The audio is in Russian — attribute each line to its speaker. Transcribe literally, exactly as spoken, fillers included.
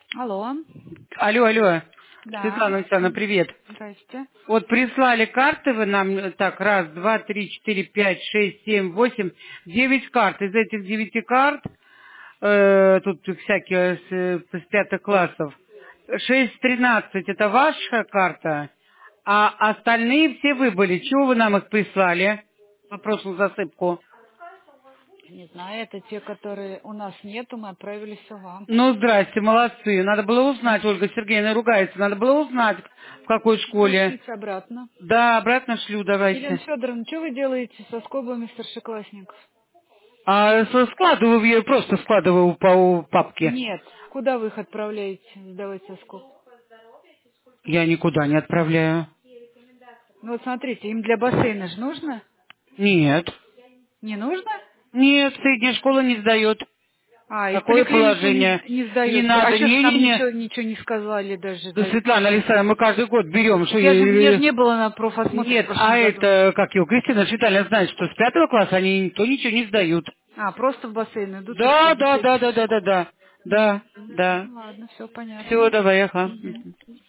Speaker 1: Алло.
Speaker 2: Алло, алло.
Speaker 1: Да.
Speaker 2: Светлана Александровна, привет.
Speaker 1: Здрасте.
Speaker 2: Вот прислали карты вы нам, так, раз, два, три, четыре, пять, шесть, семь, восемь, девять карт. Из этих девяти карт, э, тут всякие с, э, с пятых классов, шесть тринадцать это ваша карта, а остальные все выбыли. Чего вы нам их прислали на прошлую засыпку?
Speaker 1: Не знаю, это те, которые у нас нету, мы отправили все вам.
Speaker 2: Ну, здрасте, молодцы. Надо было узнать, Ольга Сергеевна ругается, надо было узнать, в какой школе.
Speaker 1: Пришлите обратно.
Speaker 2: Да, обратно шлю,
Speaker 1: Елена
Speaker 2: давайте.
Speaker 1: Федоровна, что вы делаете со скобами старшеклассников?
Speaker 2: А со- складываю я просто складываю по папке.
Speaker 1: Нет. Куда вы их отправляете сдавать со скоб?
Speaker 2: Я никуда не отправляю.
Speaker 1: Ну вот смотрите, им для бассейна же нужно?
Speaker 2: Нет.
Speaker 1: Не нужно?
Speaker 2: Нет, средняя школа не сдает.
Speaker 1: А, и в
Speaker 2: Такое
Speaker 1: поликлинике не,
Speaker 2: положение.
Speaker 1: не
Speaker 2: Не
Speaker 1: сдается. А
Speaker 2: надо,
Speaker 1: что ж нам
Speaker 2: не-не-не.
Speaker 1: ничего, ничего не сказали даже?
Speaker 2: Да,
Speaker 1: на-
Speaker 2: Светлана Александровна, мы каждый год берем, что
Speaker 1: Я же, меня же
Speaker 2: я-
Speaker 1: не было на профосмотре в
Speaker 2: Нет, а
Speaker 1: прошлом году.
Speaker 2: это, как его, Кристина Витальевна знает, что с пятого класса они никто ничего не сдают.
Speaker 1: А, просто в бассейн идут, и все,
Speaker 2: Да,
Speaker 1: без
Speaker 2: да, да,
Speaker 1: всяких
Speaker 2: да, да, да,
Speaker 1: скоб.
Speaker 2: да. Да,
Speaker 1: Мгм.
Speaker 2: да.
Speaker 1: Ладно, все
Speaker 2: Все,
Speaker 1: понятно.
Speaker 2: давай, ага.
Speaker 1: Мгм.